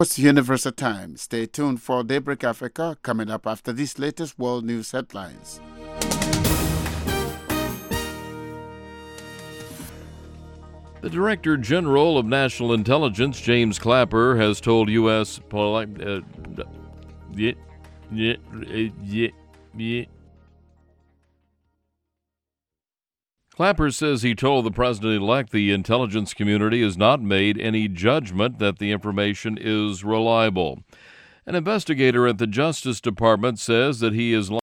It's Universal Time. Stay tuned for Daybreak Africa coming up after these latest world news headlines. The Director General of National Intelligence, James Clapper, has told U.S. Clapper says he told the president-elect the intelligence community has not made any judgment that the information is reliable. An investigator at the Justice Department says that he is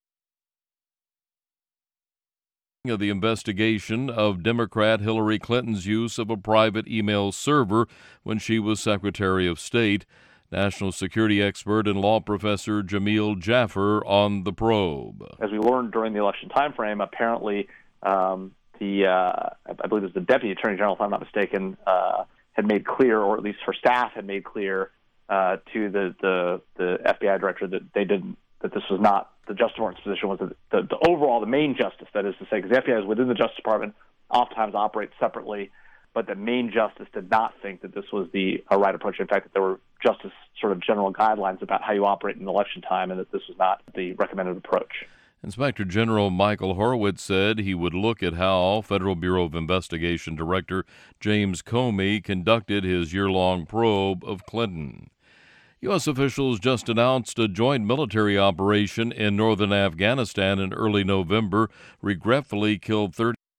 of the investigation of Democrat Hillary Clinton's use of a private email server when she was Secretary of State. National security expert and law professor Jamil Jaffer on the probe. As we learned during the election timeframe, apparently I believe it was the Deputy Attorney General, if I'm not mistaken, had made clear, or at least her staff had made clear to the FBI director that this was not the Justice Department's position, was that the overall, the main justice, that is to say, because the FBI is within the Justice Department, oftentimes operates separately, but the main justice did not think that this was the right approach. In fact, that there were justice sort of general guidelines about how you operate in election time, and that this was not the recommended approach. Inspector General Michael Horowitz said he would look at how Federal Bureau of Investigation Director James Comey conducted his year-long probe of Clinton. U.S. officials just announced a joint military operation in northern Afghanistan in early November regretfully killed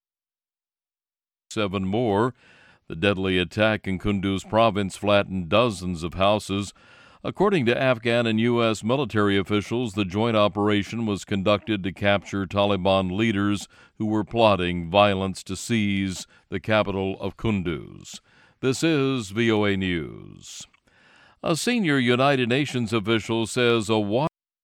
37 more. The deadly attack in Kunduz province flattened dozens of houses. According to Afghan and U.S. military officials, the joint operation was conducted to capture Taliban leaders who were plotting violence to seize the capital of Kunduz. This is VOA News. A senior United Nations official says a water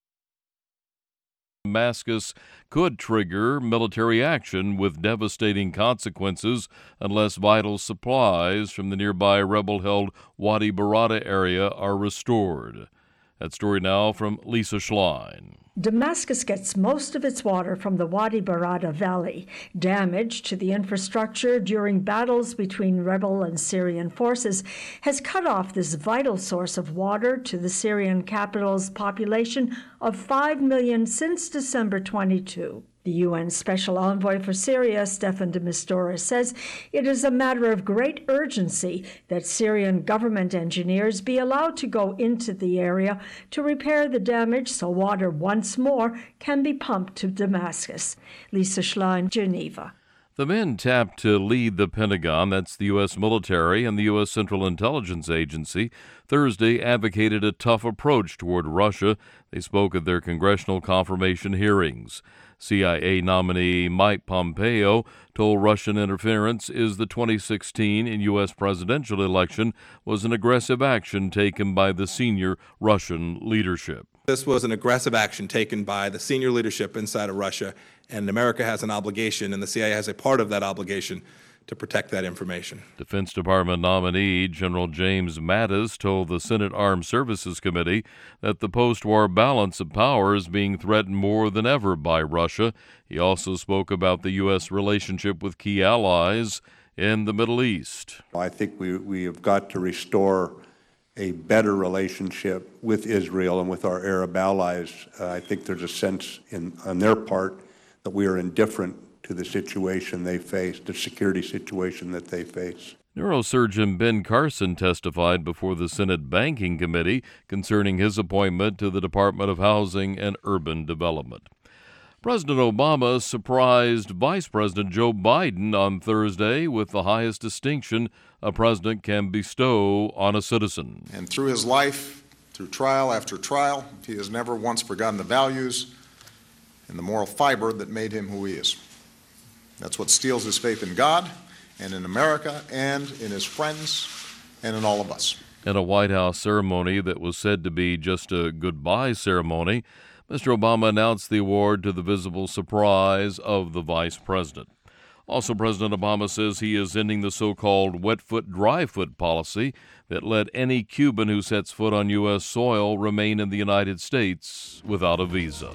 in Damascus could trigger military action with devastating consequences unless vital supplies from the nearby rebel-held Wadi Barada area are restored. That story now from Lisa Schlein. Damascus gets most of its water from the Wadi Barada Valley. Damage to the infrastructure during battles between rebel and Syrian forces has cut off this vital source of water to the Syrian capital's population of 5 million since December 22. The UN Special Envoy for Syria, Staffan de Mistura, says it is a matter of great urgency that Syrian government engineers be allowed to go into the area to repair the damage so water once more can be pumped to Damascus. Lisa Schlein, Geneva. The men tapped to lead the Pentagon, that's the U.S. military and the U.S. Central Intelligence Agency, Thursday advocated a tough approach toward Russia. They spoke at their congressional confirmation hearings. CIA nominee Mike Pompeo told Russian interference in the 2016 U.S. presidential election was an aggressive action taken by the senior Russian leadership. This was an aggressive action taken by the senior leadership inside of Russia, and America has an obligation, and the CIA has a part of that obligation, to protect that information. Defense Department nominee General James Mattis told the Senate Armed Services Committee that the post-war balance of power is being threatened more than ever by Russia. He also spoke about the U.S. relationship with key allies in the Middle East. I think we have got to restore a better relationship with Israel and with our Arab allies. I think there's a sense on their part that we are indifferent to the situation they face, the security situation that they face. Neurosurgeon Ben Carson testified before the Senate Banking Committee concerning his appointment to the Department of Housing and Urban Development. President Obama surprised Vice President Joe Biden on Thursday with the highest distinction a president can bestow on a citizen. And through his life, through trial after trial, he has never once forgotten the values and the moral fiber that made him who he is. That's what steels his faith in God and in America and in his friends and in all of us. At a White House ceremony that was said to be just a goodbye ceremony, Mr. Obama announced the award to the visible surprise of the vice president. Also, President Obama says he is ending the so-called wet foot, dry foot policy that let any Cuban who sets foot on U.S. soil remain in the United States without a visa.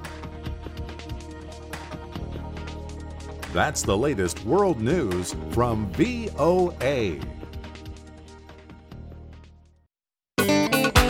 That's the latest world news from VOA.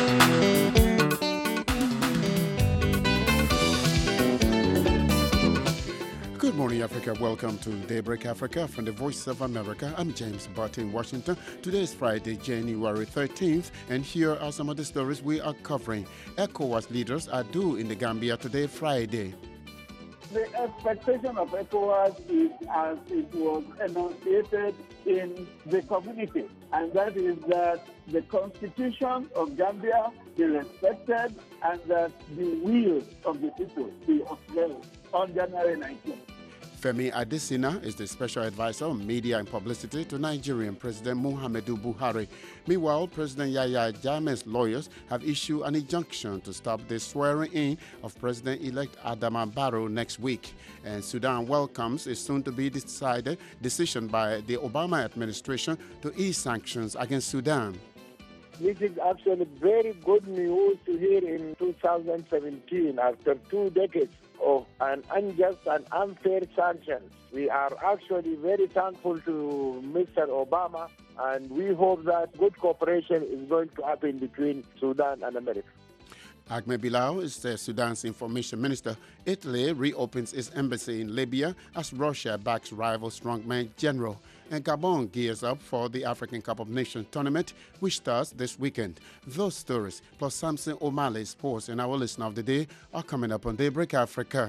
Africa. Welcome to Daybreak Africa from the Voice of America. I'm James Barton in Washington. Today is Friday, January 13th, and here are some of the stories we are covering. ECOWAS leaders are due in the Gambia today, Friday. The expectation of ECOWAS is as it was enunciated in the communique, and that is that the constitution of Gambia be respected and that the will of the people be upheld on January 19th. Femi Adesina is the special advisor on media and publicity to Nigerian President Muhammadu Buhari. Meanwhile, President Yahya Jammeh's lawyers have issued an injunction to stop the swearing in of President-elect Adama Barrow next week. And Sudan welcomes a soon-to-be decided decision by the Obama administration to ease sanctions against Sudan. This is actually very good news to hear in 2017 after 2 decades of an unjust and unfair sanctions. We are actually very thankful to Mr. Obama, and we hope that good cooperation is going to happen between Sudan and America. Ahmed Bilal is Sudan's information minister. Italy reopens its embassy in Libya as Russia backs rival strongman general. And Gabon gears up for the African Cup of Nations tournament, which starts this weekend. Those stories, plus Samson O'Malley's sports and our listener of the day, are coming up on Daybreak Africa.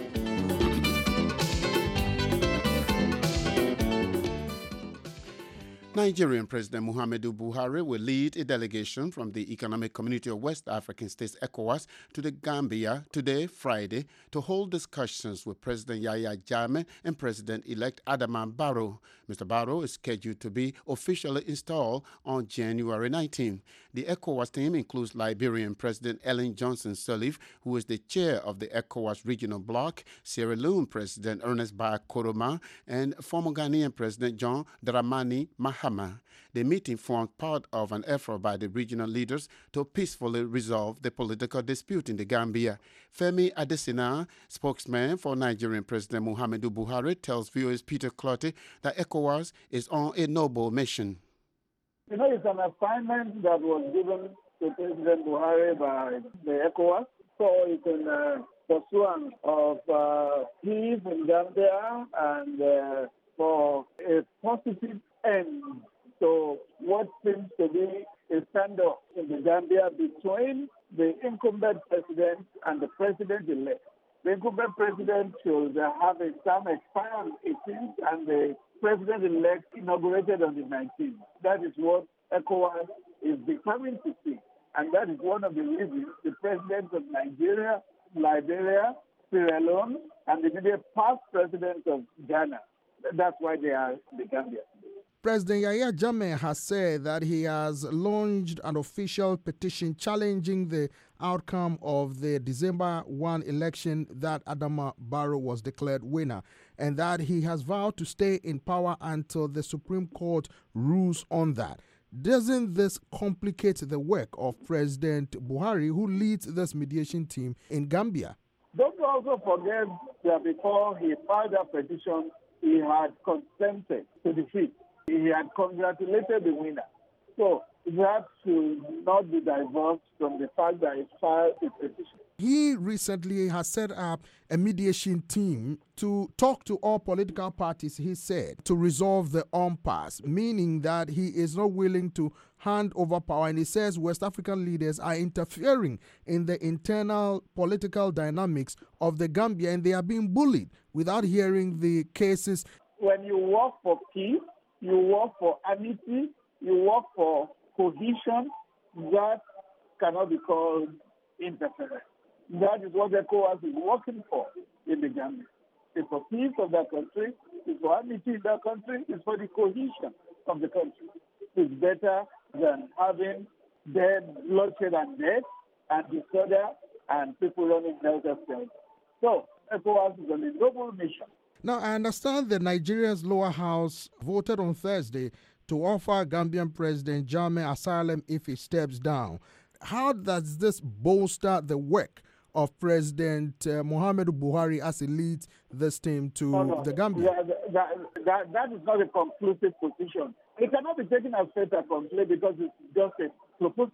Nigerian President Muhammadu Buhari will lead a delegation from the Economic Community of West African States, ECOWAS, to the Gambia today, Friday, to hold discussions with President Yahya Jammeh and President-elect Adama Barrow. Mr. Barrow is scheduled to be officially installed on January 19. The ECOWAS team includes Liberian President Ellen Johnson Sirleaf, who is the chair of the ECOWAS regional bloc, Sierra Leone President Ernest Bai Koroma, and former Ghanaian President John Dramani Mahama. The meeting formed part of an effort by the regional leaders to peacefully resolve the political dispute in the Gambia. Femi Adesina, spokesman for Nigerian President Muhammadu Buhari, tells viewers Peter Clotty that ECOWAS is on a noble mission. You know, it's an assignment that was given to President Buhari by the ECOWAS, so it's in pursuance of peace in Gambia and for a positive end. So what seems to be a standoff in the Gambia between the incumbent president and the president-elect. The incumbent president should have a term expire on the 18th and the president-elect inaugurated on the 19th. That is what ECOWAS is determined to see. And that is one of the reasons the presidents of Nigeria, Liberia, Sierra Leone, and the immediate past president of Ghana, that's why they are in the Gambia. President Yahya Jammeh has said that he has launched an official petition challenging the outcome of the December 1 election that Adama Barrow was declared winner, and that he has vowed to stay in power until the Supreme Court rules on that. Doesn't this complicate the work of President Buhari, who leads this mediation team in Gambia? Don't also forget that before he filed that petition, he had consented to defeat. He had congratulated the winner. So that should not be divorced from the fact that he filed a petition. He recently has set up a mediation team to talk to all political parties, he said, to resolve the impasse, meaning that he is not willing to hand over power. And he says West African leaders are interfering in the internal political dynamics of the Gambia, and they are being bullied without hearing the cases. When you work for peace, you work for amity, you work for cohesion, that cannot be called interference. That is what ECOWAS is working for in the Gambia. It's for peace of that country, it's for amity in that country, it's for the cohesion of the country. It's better than having dead, bloodshed and death and disorder and people running helter-skelter. So ECOWAS is on a noble mission. Now, I understand that Nigeria's lower house voted on Thursday to offer Gambian President Jammeh asylum if he steps down. How does this bolster the work of President Muhammadu Buhari as he leads this team to the Gambia? That is not a conclusive position. It cannot be taken as fait accompli because it's just a proposal.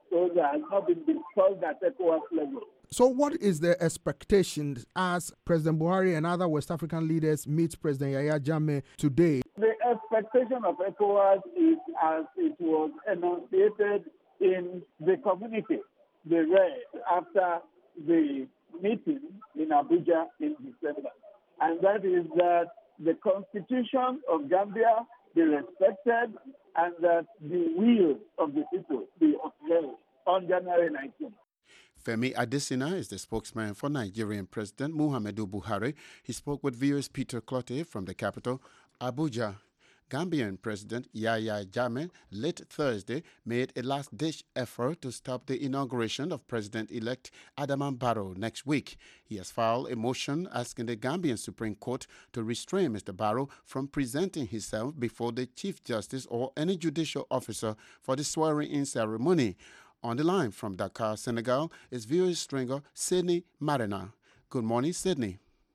those have not been discussed at ECOWAS level. So what is the expectation as President Buhari and other West African leaders meet President Yahya Jammeh today? The expectation of ECOWAS is as it was enunciated in the communique they read after the meeting in Abuja in December. And that is that the constitution of Gambia be respected and that the will of the people be upheld on January 19th. Femi Adesina is the spokesman for Nigerian President Muhammadu Buhari. He spoke with viewers Peter Clotte from the capital, Abuja. Gambian President Yahya Jammeh late Thursday made a last-ditch effort to stop the inauguration of President-elect Adama Barrow next week. He has filed a motion asking the Gambian Supreme Court to restrain Mr. Barrow from presenting himself before the Chief Justice or any judicial officer for the swearing-in ceremony. On the line from Dakar, Senegal, is viewer stringer Sydney Marina. Good morning, Sydney.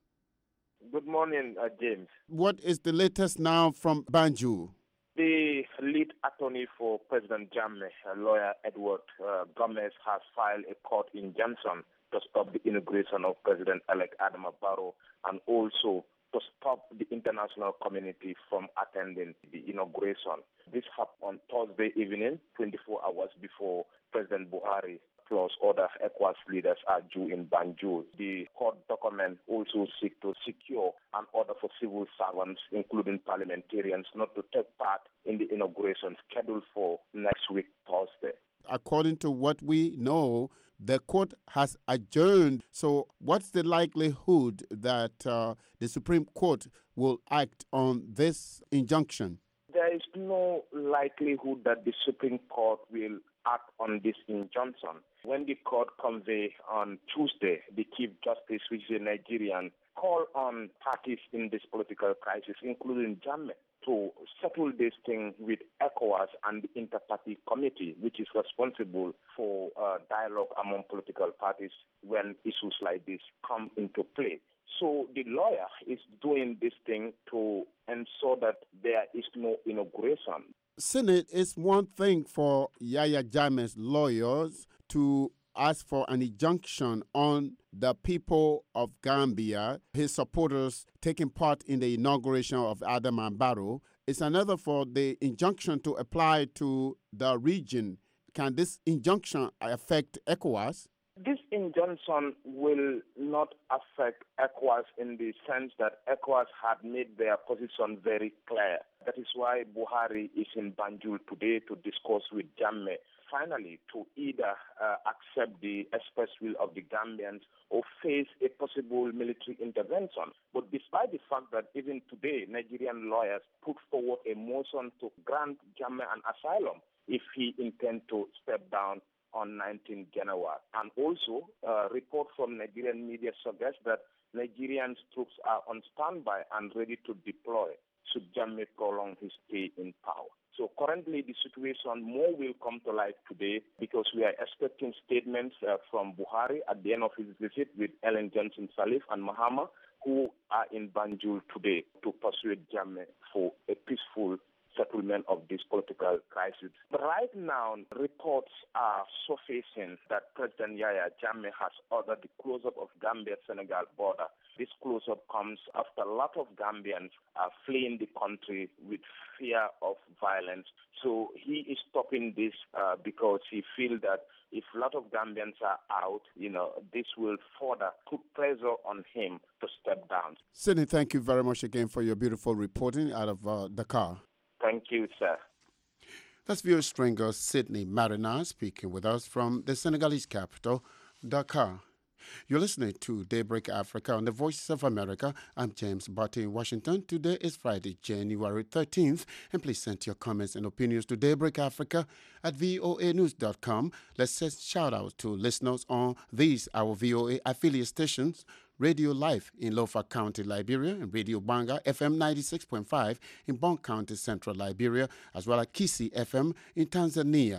Good morning, James. What is the latest now from Banjul? The lead attorney for President Jammeh, lawyer Edward Gomez, has filed a court injunction to stop the inauguration of President-elect Adama Barrow and also to stop the international community from attending the inauguration. This happened on Thursday evening, 24 hours before President Buhari plus other ECOWAS leaders are due in Banjul. The court document also seeks to secure an order for civil servants, including parliamentarians, not to take part in the inauguration scheduled for next week, Thursday. According to what we know, the court has adjourned. So what's the likelihood that the Supreme Court will act on this injunction? There is no likelihood that the Supreme Court will act on this injunction. When the court convened on Tuesday, the Chief Justice, which is a Nigerian, called on parties in this political crisis, including Jammeh, to settle this thing with ECOWAS and the Inter-Party Committee, which is responsible for dialogue among political parties when issues like this come into play. So the lawyer is doing this thing to ensure that there is no inauguration. Senate is one thing for Yahya Jammeh's lawyers to ask for an injunction on the people of Gambia, his supporters taking part in the inauguration of Adama Barrow. It's another for the injunction to apply to the region. Can this injunction affect ECOWAS? This injunction will not affect ECOWAS in the sense that ECOWAS had made their position very clear. That is why Buhari is in Banjul today to discuss with Jammeh, finally, to either accept the express will of the Gambians or face a possible military intervention. But despite the fact that even today, Nigerian lawyers put forward a motion to grant Jammeh an asylum if he intends to step down on 19 January. And also, report from Nigerian media suggests that Nigerian troops are on standby and ready to deploy should Jammeh prolong his stay in power. So currently the situation more will come to light today because we are expecting statements from Buhari at the end of his visit with Ellen Johnson Sirleaf and Mahama, who are in Banjul today to persuade Jammeh for a peaceful settlement of this political crisis. But right now, reports are surfacing that President Yahya Jammeh has ordered the closure of Gambia-Senegal border. This closure comes after a lot of Gambians are fleeing the country with fear of violence. So he is stopping this because he feels that if a lot of Gambians are out, this will further put pressure on him to step down. Sydney, thank you very much again for your beautiful reporting out of Dakar. Thank you, sir. That's viewer stringer Sydney Marina speaking with us from the Senegalese capital, Dakar. You're listening to Daybreak Africa on the Voices of America. I'm James Barty in Washington. Today is Friday, January 13th. And please send your comments and opinions to Daybreak Africa at voanews.com. Let's send shout-outs to listeners on these, our VOA affiliate stations: Radio Life in Lofa County, Liberia, and Radio Banga FM 96.5 in Bonn County, Central Liberia, as well as Kisi FM in Tanzania.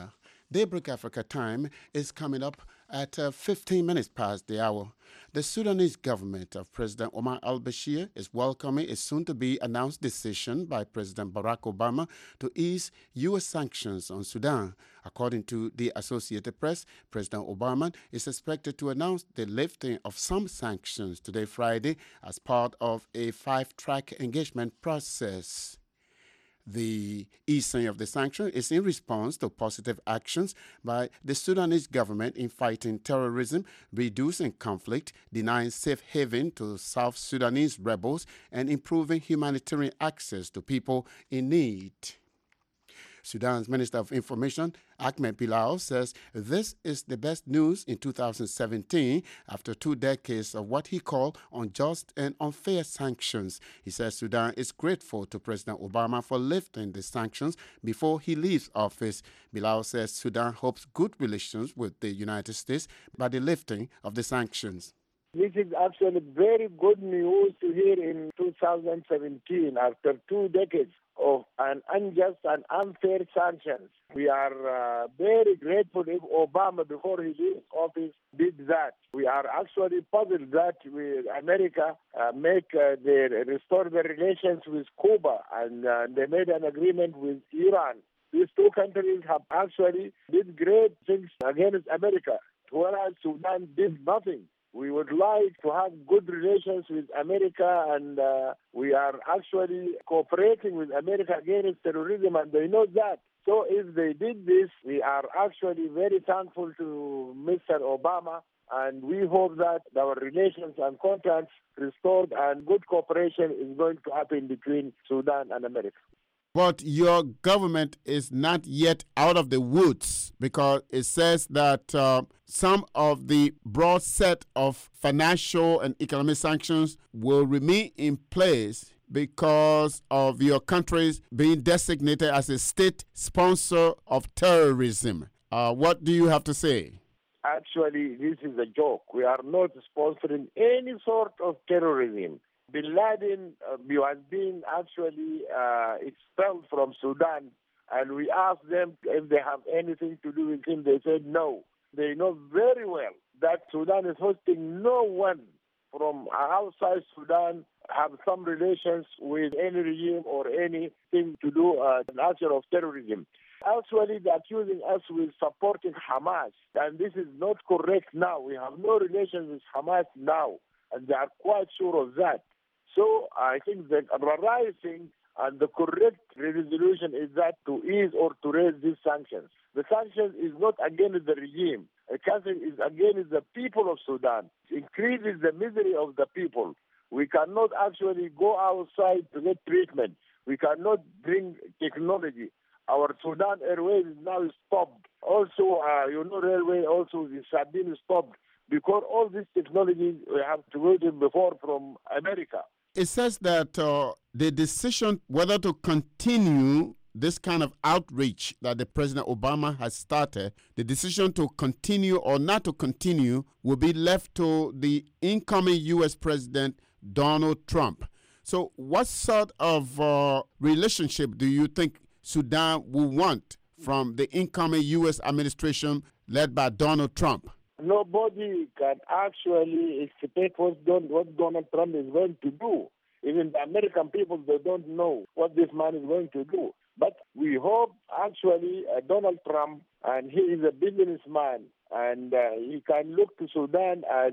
Daybreak Africa time is coming up at 15 minutes past the hour. The Sudanese government of President Omar al-Bashir is welcoming a soon-to-be announced decision by President Barack Obama to ease U.S. sanctions on Sudan. According to the Associated Press, President Obama is expected to announce the lifting of some sanctions today, Friday, as part of a 5-track engagement process. The easing of the sanction is in response to positive actions by the Sudanese government in fighting terrorism, reducing conflict, denying safe haven to South Sudanese rebels, and improving humanitarian access to people in need. Sudan's Minister of Information, Ahmed Bilal, says this is the best news in 2017 after 2 decades of what he called unjust and unfair sanctions. He says Sudan is grateful to President Obama for lifting the sanctions before he leaves office. Bilal says Sudan hopes good relations with the United States by the lifting of the sanctions. This is actually very good news to hear in 2017 after 2 decades of an unjust and unfair sanctions. We are very grateful if Obama, before he leaves office, did that. We are actually puzzled that America restore their relations with Cuba, and they made an agreement with Iran. These two countries have actually did great things against America, whereas Sudan did nothing. We would like to have good relations with America, and we are actually cooperating with America against terrorism, and they know that. So if they did this, we are actually very thankful to Mr. Obama, and we hope that our relations and contacts restored and good cooperation is going to happen between Sudan and America. But your government is not yet out of the woods, because it says that some of the broad set of financial and economic sanctions will remain in place because of your country's being designated as a state sponsor of terrorism. What do you have to say? Actually, this is a joke. We are not sponsoring any sort of terrorism. Bin Laden has been actually expelled from Sudan, and we asked them if they have anything to do with him. They said no. They know very well that Sudan is hosting no one from outside Sudan have some relations with any regime or anything to do an action of terrorism. Actually, they're accusing us with supporting Hamas, and this is not correct now. We have no relations with Hamas now, and they are quite sure of that. So I think the right thing and the correct resolution is that to ease or to raise these sanctions. The sanctions is not against the regime. The sanctions is against the people of Sudan. It increases the misery of the people. We cannot actually go outside to get treatment. We cannot bring technology. Our Sudan Airways is now stopped. Also, railway also has been stopped because all these technologies we have to wait before from America. It says that the decision whether to continue this kind of outreach that the President Obama has started, the decision to continue or not to continue will be left to the incoming U.S. President Donald Trump. So what sort of relationship do you think Sudan will want from the incoming U.S. administration led by Donald Trump? Nobody can actually expect what Donald Trump is going to do. Even the American people, they don't know what this man is going to do. But we hope actually Donald Trump, and he is a businessman, and he can look to Sudan as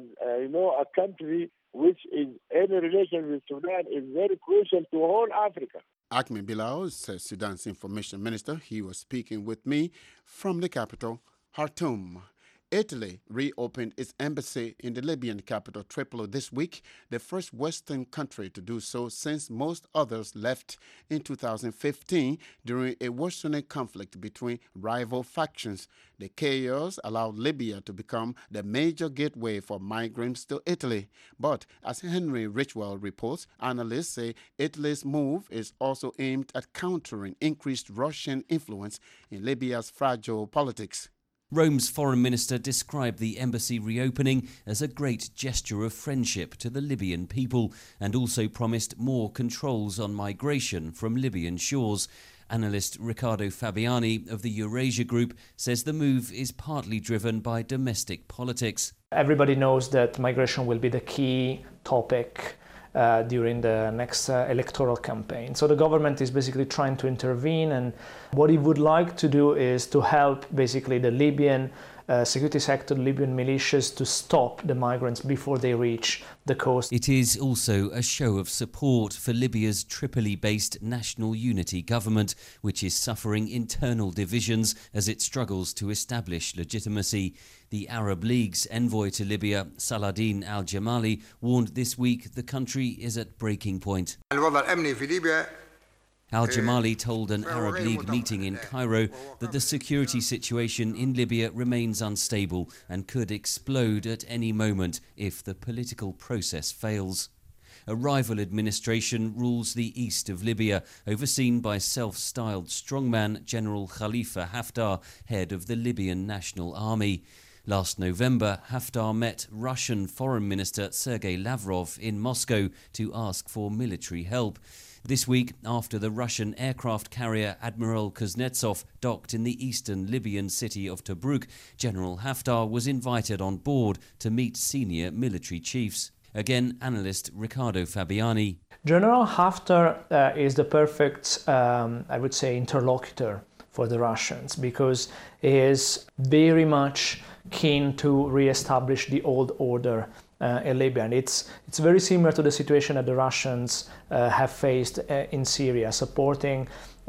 a country which is any relation with Sudan is very crucial to whole Africa. Ahmed Bilal is Sudan's information minister. He was speaking with me from the capital, Khartoum. Italy reopened its embassy in the Libyan capital Tripoli this week, the first Western country to do so since most others left in 2015 during a worsening conflict between rival factions. The chaos allowed Libya to become the major gateway for migrants to Italy. But as Henry Richwell reports, analysts say Italy's move is also aimed at countering increased Russian influence in Libya's fragile politics. Rome's foreign minister described the embassy reopening as a great gesture of friendship to the Libyan people and also promised more controls on migration from Libyan shores. Analyst Riccardo Fabiani of the Eurasia Group says the move is partly driven by domestic politics. Everybody knows that migration will be the key topic during the next electoral campaign. So the government is basically trying to intervene, and what it would like to do is to help basically the Libyan security sector, Libyan militias, to stop the migrants before they reach the coast. It is also a show of support for Libya's Tripoli-based National Unity government, which is suffering internal divisions as it struggles to establish legitimacy. The Arab League's envoy to Libya, Saladin al-Jamali, warned this week the country is at breaking point. Al-Jamali told an Arab League meeting in Cairo that the security situation in Libya remains unstable and could explode at any moment if the political process fails. A rival administration rules the east of Libya, overseen by self-styled strongman General Khalifa Haftar, head of the Libyan National Army. Last November, Haftar met Russian Foreign Minister Sergei Lavrov in Moscow to ask for military help. This week, after the Russian aircraft carrier Admiral Kuznetsov docked in the eastern Libyan city of Tobruk, General Haftar was invited on board to meet senior military chiefs. Again, analyst Riccardo Fabiani. General Haftar is the perfect, I would say, interlocutor for the Russians, because he is very much keen to re-establish the old order in Libya. And it's very similar to the situation that the Russians have faced in Syria, supporting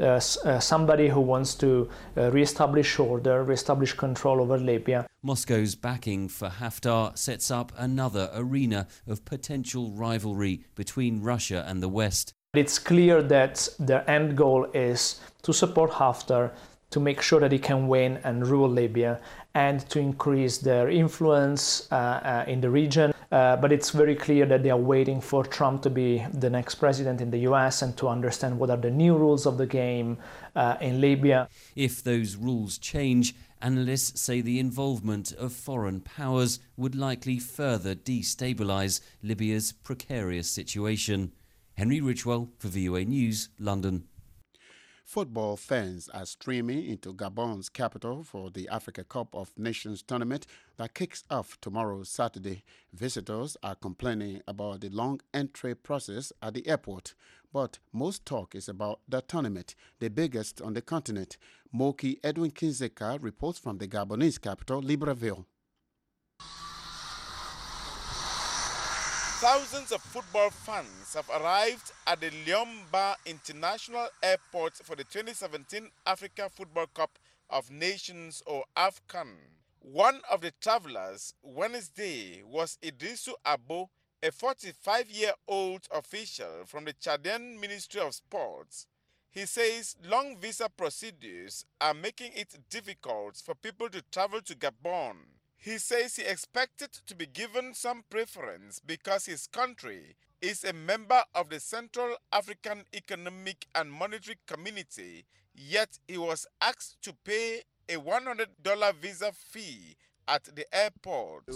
somebody who wants to re-establish order, re-establish control over Libya. Moscow's backing for Haftar sets up another arena of potential rivalry between Russia and the West. It's clear that their end goal is to support Haftar, to make sure that he can win and rule Libya, and to increase their influence in the region. But it's very clear that they are waiting for Trump to be the next president in the US and to understand what are the new rules of the game in Libya. If those rules change, analysts say the involvement of foreign powers would likely further destabilise Libya's precarious situation. Henry Richwell for VOA News, London. Football fans are streaming into Gabon's capital for the Africa Cup of Nations tournament that kicks off tomorrow, Saturday. Visitors are complaining about the long entry process at the airport, but most talk is about the tournament, the biggest on the continent. Moki Edwin Kinzeka reports from the Gabonese capital, Libreville. Thousands of football fans have arrived at the Liomba International Airport for the 2017 Africa Football Cup of Nations, or AFCON. One of the travelers Wednesday was Idrisu Abo, a 45-year-old official from the Chadian Ministry of Sports. He says long visa procedures are making it difficult for people to travel to Gabon. He says he expected to be given some preference because his country is a member of the Central African Economic and Monetary Community, yet he was asked to pay a $100 visa fee at the airport.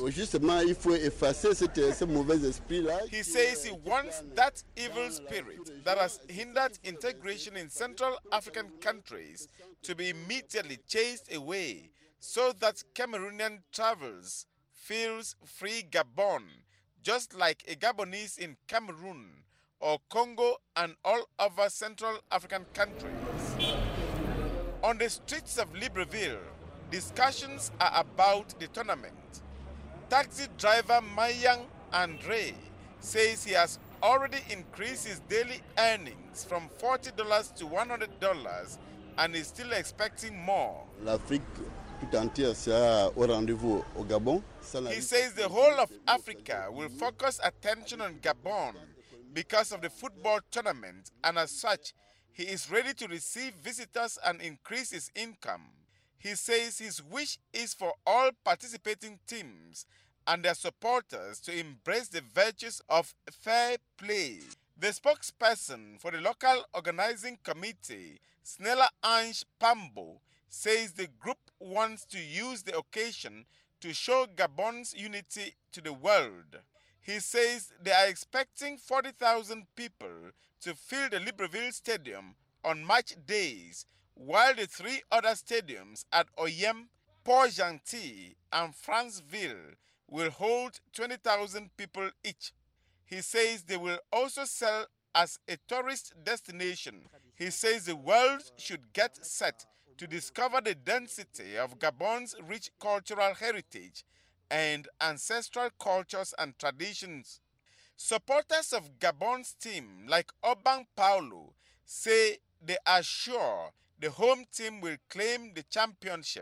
He says he wants that evil spirit that has hindered integration in Central African countries to be immediately chased away, so that Cameroonian travelers feels free Gabon, just like a Gabonese in Cameroon or Congo and all other Central African countries. On the streets of Libreville, discussions are about the tournament. Taxi driver Mayang Andre says he has already increased his daily earnings from $40 to $100 and is still expecting more. He says the whole of Africa will focus attention on Gabon because of the football tournament, and as such, he is ready to receive visitors and increase his income. He says his wish is for all participating teams and their supporters to embrace the virtues of fair play. The spokesperson for the local organizing committee, Snella Ange Pambo, says the group wants to use the occasion to show Gabon's unity to the world. He says they are expecting 40,000 people to fill the Libreville Stadium on match days, while the three other stadiums at Oyem, Port-Gentil, and Franceville will hold 20,000 people each. He says they will also sell as a tourist destination. He says the world should get set to discover the density of Gabon's rich cultural heritage and ancestral cultures and traditions. Supporters of Gabon's team, like Obang Paulo, say they are sure the home team will claim the championship.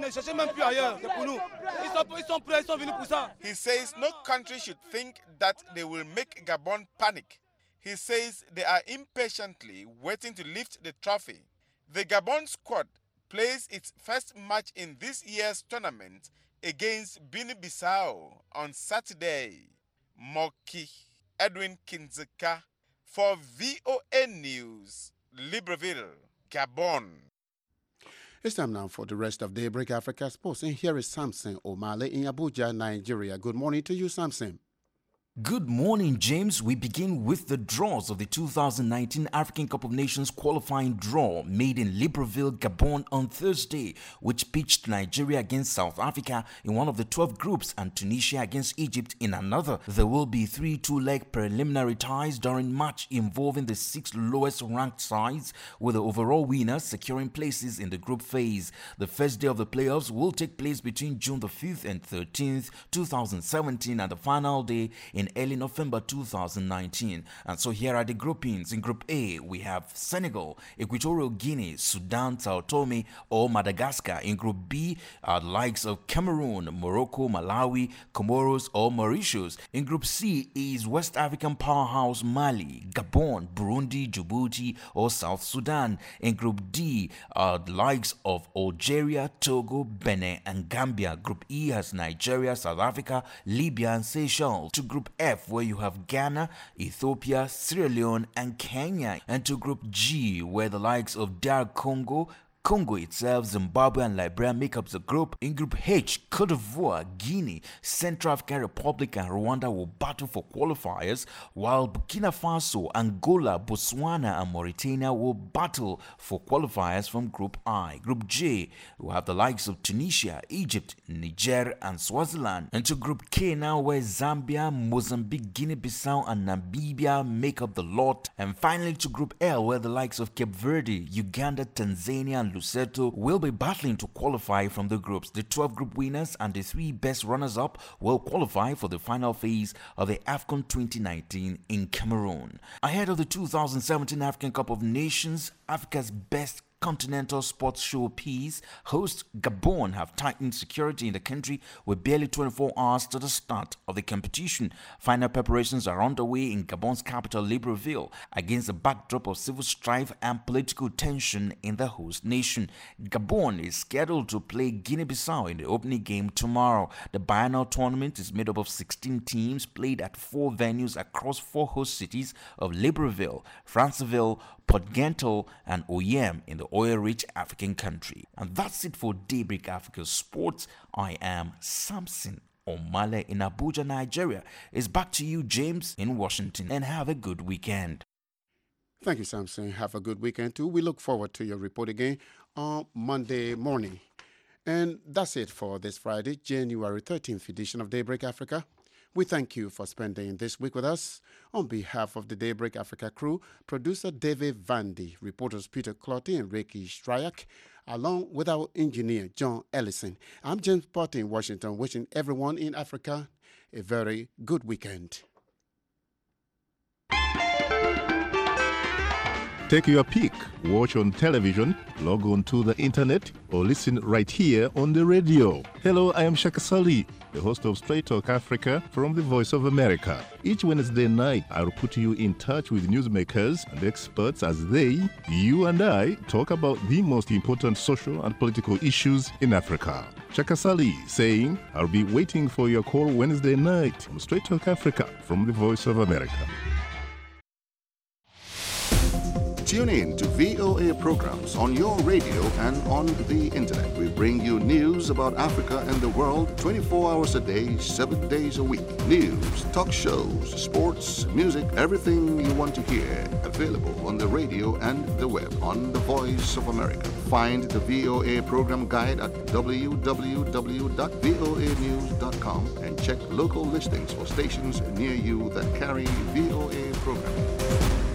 He says no country should think that they will make Gabon panic. He says they are impatiently waiting to lift the trophy. The Gabon squad plays its first match in this year's tournament against Guinea-Bissau on Saturday. Moki Edwin Kinzeka for VOA News, Libreville, Gabon. It's time now for the rest of Daybreak Africa Sports. And here is Samson Omale in Abuja, Nigeria. Good morning to you, Samson. Good morning, James. We begin with the draws of the 2019 African Cup of Nations qualifying draw made in Libreville, Gabon on Thursday, which pitched Nigeria against South Africa in one of the 12 groups and Tunisia against Egypt in another. There will be 3 two-leg preliminary ties during match involving the 6 lowest ranked sides, with the overall winners securing places in the group phase. The first day of the playoffs will take place between June the 5th and 13th, 2017, and the final day in early November 2019. And so here are the groupings. In Group A, we have Senegal, Equatorial Guinea, Sudan, Sao Tome, or Madagascar. In Group B are the likes of Cameroon, Morocco, Malawi, Comoros, or Mauritius. In Group C is West African powerhouse Mali, Gabon, Burundi, Djibouti, or South Sudan. In Group D are the likes of Algeria, Togo, Benin, and Gambia. Group E has Nigeria, South Africa, Libya, and Seychelles. To Group F, where you have Ghana, Ethiopia, Sierra Leone, and Kenya. And to Group G, where the likes of DR Congo, Congo itself, Zimbabwe, and Liberia make up the group. In Group H, Cote d'Ivoire, Guinea, Central African Republic, and Rwanda will battle for qualifiers, while Burkina Faso, Angola, Botswana, and Mauritania will battle for qualifiers from Group I. Group J, we have the likes of Tunisia, Egypt, Niger, and Swaziland. And to Group K now, where Zambia, Mozambique, Guinea-Bissau, and Namibia make up the lot. And finally to Group L, where the likes of Cape Verde, Uganda, Tanzania, and Lesotho will be battling to qualify from the groups. The 12 group winners and the 3 best runners-up will qualify for the final phase of the AFCON 2019 in Cameroon. Ahead of the 2017 African Cup of Nations, Africa's best continental sports showpiece, hosts Gabon have tightened security in the country with barely 24 hours to the start of the competition. Final preparations are underway in Gabon's capital, Libreville, against a backdrop of civil strife and political tension in the host nation. Gabon is scheduled to play Guinea-Bissau in the opening game tomorrow. The biennial tournament is made up of 16 teams played at 4 venues across 4 host cities of Libreville, Franceville, Port-Gentil, and Oyem in the oil-rich African country. And that's it for Daybreak Africa Sports. I am Samson Omale in Abuja, Nigeria. It's back to you, James, in Washington, and have a good weekend. Thank you, Samson. Have a good weekend, too. We look forward to your report again on Monday morning. And that's it for this Friday, January 13th edition of Daybreak Africa. We thank you for spending this week with us. On behalf of the Daybreak Africa crew, producer David Vandy, reporters Peter Clotty and Ricky Stryak, along with our engineer John Ellison, I'm James Potter in Washington, wishing everyone in Africa a very good weekend. Take your pick. Watch on television, log on to the internet, or listen right here on the radio. Hello, I am Shaka Sali, the host of Straight Talk Africa from the Voice of America. Each Wednesday night, I'll put you in touch with newsmakers and experts as they, you and I, talk about the most important social and political issues in Africa. Shaka Sali saying, I'll be waiting for your call Wednesday night on Straight Talk Africa from the Voice of America. Tune in to VOA programs on your radio and on the internet. We bring you news about Africa and the world 24 hours a day, 7 days a week. News, talk shows, sports, music, everything you want to hear. Available on the radio and the web on The Voice of America. Find the VOA program guide at www.voanews.com and check local listings for stations near you that carry VOA programming.